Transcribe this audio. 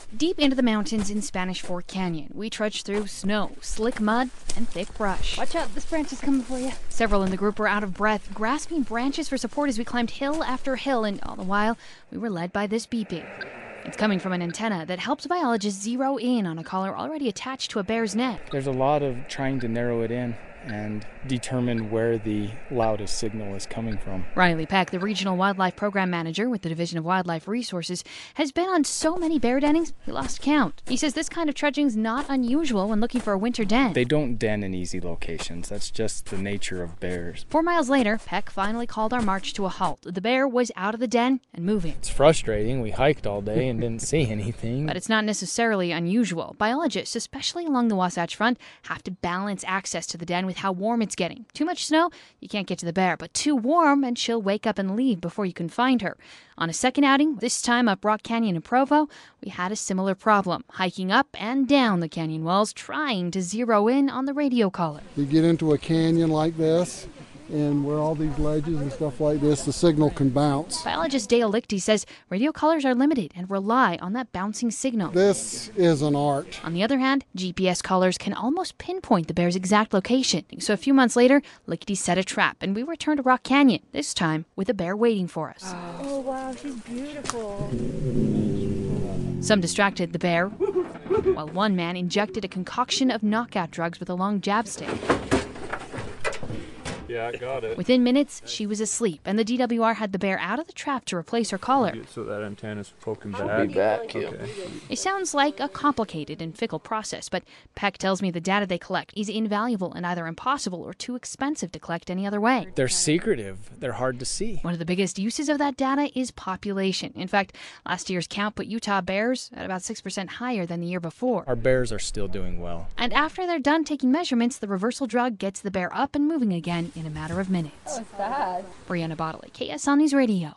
Deep into the mountains in Spanish Fork Canyon, we trudged through snow, slick mud, and thick brush. Watch out, this branch is coming for you. Several in the group were out of breath, grasping branches for support as we climbed hill after hill, and all the while, we were led by this beeping. It's coming from an antenna that helps biologists zero in on a collar already attached to a bear's neck. There's a lot of trying to narrow it in and determine where the loudest signal is coming from. Riley Peck, the Regional Wildlife Program Manager with the Division of Wildlife Resources, has been on so many bear dennings, he lost count. He says this kind of trudging is not unusual when looking for a winter den. They don't den in easy locations. That's just the nature of bears. 4 miles later, Peck finally called our march to a halt. The bear was out of the den and moving. It's frustrating. We hiked all day and didn't see anything. But it's not necessarily unusual. Biologists, especially along the Wasatch Front, have to balance access to the den with how warm it's getting. Too much snow, you can't get to the bear, but too warm and she'll wake up and leave before you can find her. On a second outing, this time up Rock Canyon in Provo, we had a similar problem, hiking up and down the canyon walls, trying to zero in on the radio collar. You get into a canyon like this, and where all these ledges and stuff like this, the signal can bounce. Biologist Dale Lichty says radio collars are limited and rely on that bouncing signal. This is an art. On the other hand, GPS collars can almost pinpoint the bear's exact location. So a few months later, Lichty set a trap and we returned to Rock Canyon, this time with a bear waiting for us. Oh wow, she's beautiful. Some distracted the bear, while one man injected a concoction of knockout drugs with a long jab stick. Yeah, I got it. Within minutes, she was asleep, and the DWR had the bear out of the trap to replace her collar. So that antenna's poking back. I'll be back, yeah. Okay. It sounds like a complicated and fickle process, but Peck tells me the data they collect is invaluable and either impossible or too expensive to collect any other way. They're secretive. They're hard to see. One of the biggest uses of that data is population. In fact, last year's count put Utah bears at about 6% higher than the year before. Our bears are still doing well. And after they're done taking measurements, the reversal drug gets the bear up and moving again in a matter of minutes. Oh, sad. Brianna Bodley, KSL News Radio.